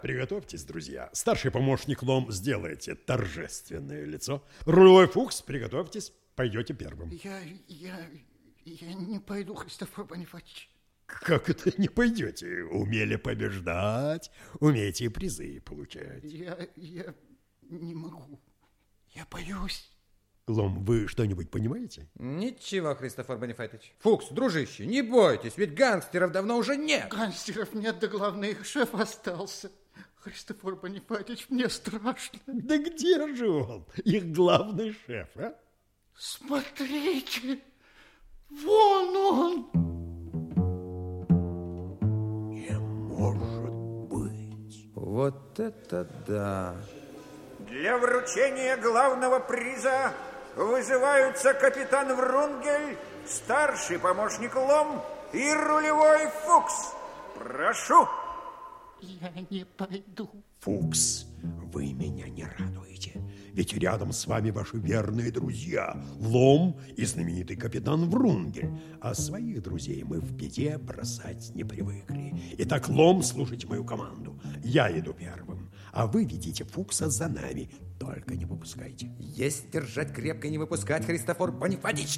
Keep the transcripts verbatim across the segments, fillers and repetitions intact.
Приготовьтесь, друзья. Старший помощник Лом, сделайте торжественное лицо. Рулевой Фукс, приготовьтесь, пойдете первым. Я, я, я не пойду, Христофор Бонифатич. Как это не пойдете? Умели побеждать, умеете призы получать. Я, я не могу. Я боюсь. Лом, вы что-нибудь понимаете? Ничего, Христофор Бонифатич. Фукс, дружище, не бойтесь, ведь гангстеров давно уже нет. Гангстеров нет, да главное, их шеф остался. Христофор Бонифатич, мне страшно. Да где же он, их главный шеф, а? Смотрите, вон он. Не может быть. Вот это да. Для вручения главного приза вызываются капитан Врунгель, старший помощник Лом и рулевой Фукс. Прошу. Я не пойду. Фукс, вы меня не радуете. Ведь рядом с вами ваши верные друзья Лом и знаменитый капитан Врунгель. А своих друзей мы в беде бросать не привыкли. Итак, Лом, слушайте мою команду. Я иду первым, а вы ведите Фукса за нами. Только не выпускайте. Есть держать крепко и не выпускать, Христофор Бонифатич.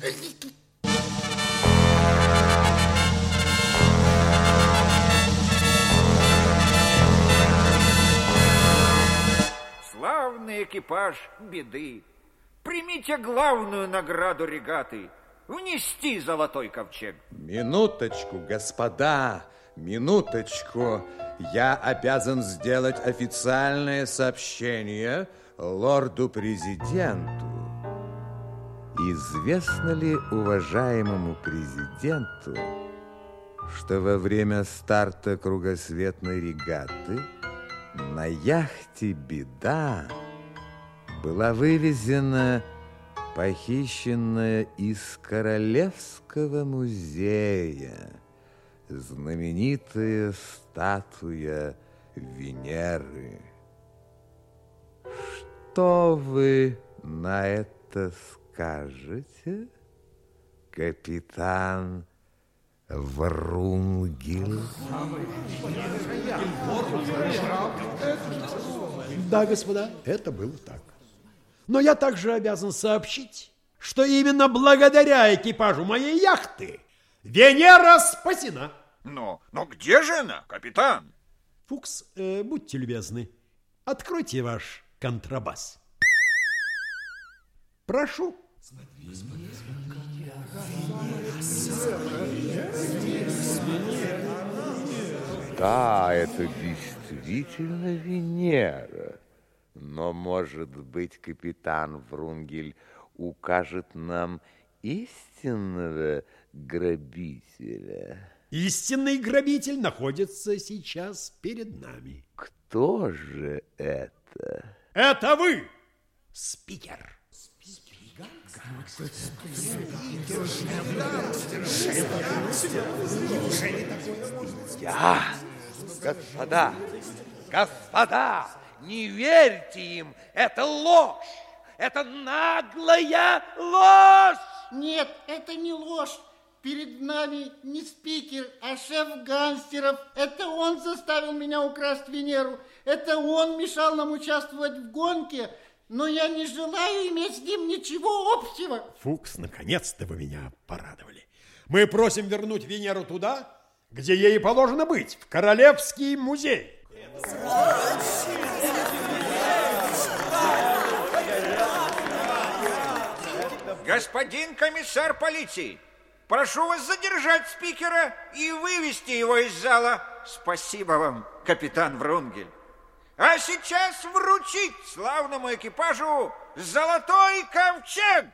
Славный экипаж беды. Примите главную награду регаты. Внести золотой ковчег. Минуточку, господа, минуточку. Я обязан сделать официальное сообщение лорду-президенту. Известно ли уважаемому президенту, что во время старта кругосветной регаты на яхте «Беда» была вывезена похищенная из Королевского музея знаменитая статуя Венеры. Что вы на это скажете, капитан Врунгель? Да, господа, это было так. Но я также обязан сообщить, что именно благодаря экипажу моей яхты Венера спасена. Но, но где же она, капитан? Фукс, э, будьте любезны, откройте ваш контрабас. Прошу. Да, это действительно Венера. Но, может быть, капитан Врунгель укажет нам истинного грабителя? Истинный грабитель находится сейчас перед нами. Кто же это? Это вы, спикер. Я? Господа, господа, не верьте им, это ложь, это наглая ложь. Нет, это не ложь. Перед нами не спикер, а шеф гангстеров. Это он заставил меня украсть Венеру. Это он мешал нам участвовать в гонке. Но я не желаю иметь с ним ничего общего. Фукс, наконец-то вы меня порадовали. Мы просим вернуть Венеру туда, где ей положено быть, в Королевский музей. Господин комиссар полиции, прошу вас задержать спикера и вывести его из зала. Спасибо вам, капитан Врунгель. А сейчас вручить славному экипажу золотой ковчег.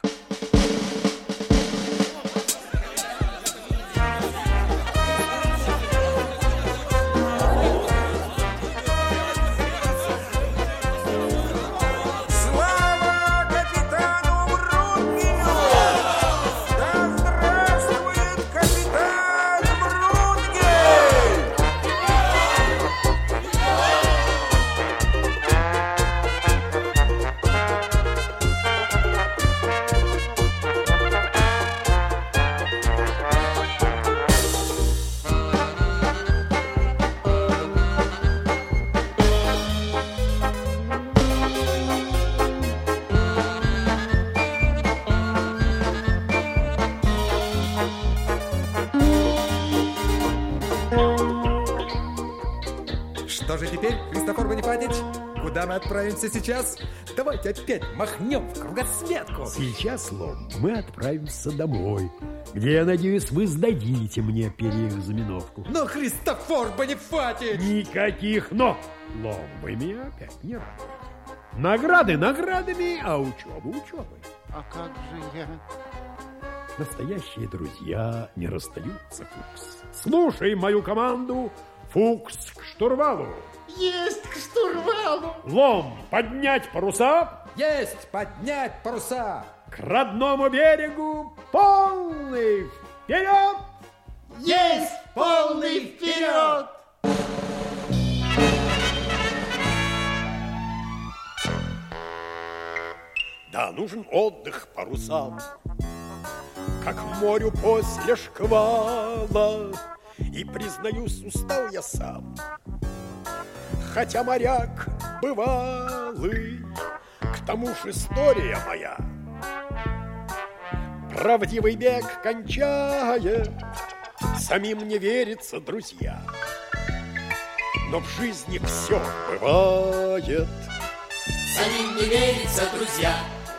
же теперь, Христофор Бонифатич? Куда мы отправимся сейчас? Давайте опять махнем в кругосветку. Сейчас, Лом, мы отправимся домой, где, я надеюсь, вы сдадите мне переэкзаменовку. Но, Христофор Бонифатич! Никаких «но». Лом, вы меня опять не радуете. Награды наградами, а учеба учебой. А как же я? Настоящие друзья не расстаются, Фукс. Слушай мою команду. Фукс к штурвалу. Есть к штурвалу. Лом, поднять паруса. Есть поднять паруса. К родному берегу полный вперед. Есть полный вперед. Да, нужен отдых парусам, как морю после шквала. И, признаюсь, устал я сам, хотя моряк бывалый. К тому ж история моя правдивый бег кончает. Самим не верится, друзья, но в жизни все бывает. Самим не верится, друзья,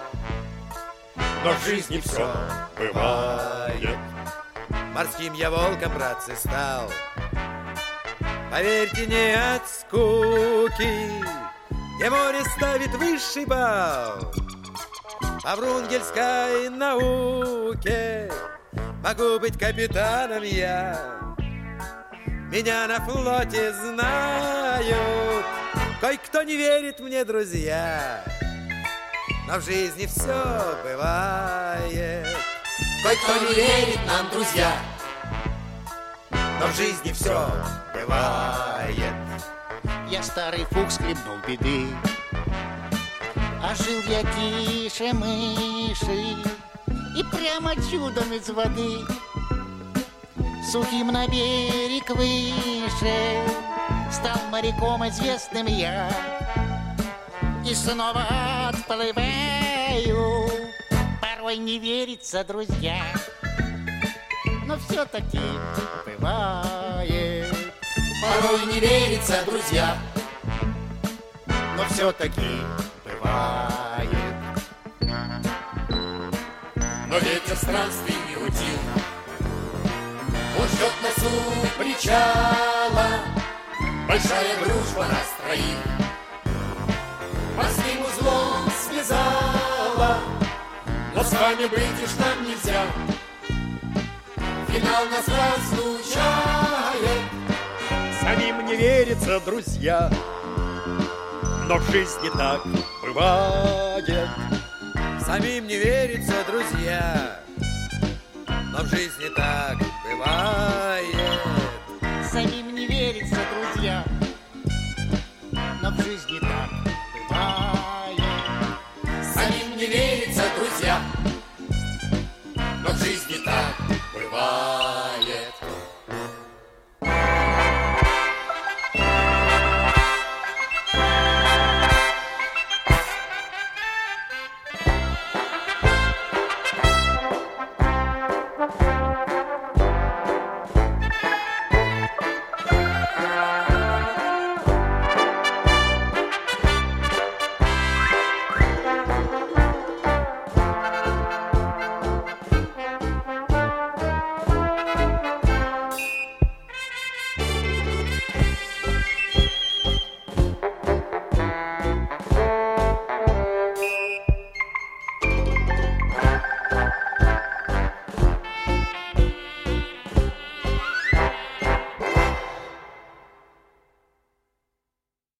но в жизни все бывает. Морским я волком, братцы, стал. Поверьте, не от скуки, где море ставит высший балл. По врунгельской науке могу быть капитаном я. Меня на флоте знают, кое-кто не верит мне, друзья, но в жизни все бывает. кое-кто не верит нам, друзья, но в жизни все бывает. Я старый Фукс хлебнул беды, а жил я тише мыши и прямо чудом из воды сухим на берег выше стал моряком известным я и снова отплываю. Порой не верится, друзья, но все-таки бывает. порой не верится, друзья, но все-таки бывает. но ветер странствий не утих. Он ждет нас у причала, большая дружба нас троих морским узлом связала, но с вами быть уж нам нельзя. Финал нас разлучает. Самим не верится, друзья, но в жизни так бывает. Самим не верится, друзья, но в жизни так бывает. Самим не верится, друзья, но в жизни так бывает. Самим не верится, друзья, но в жизни так бывает.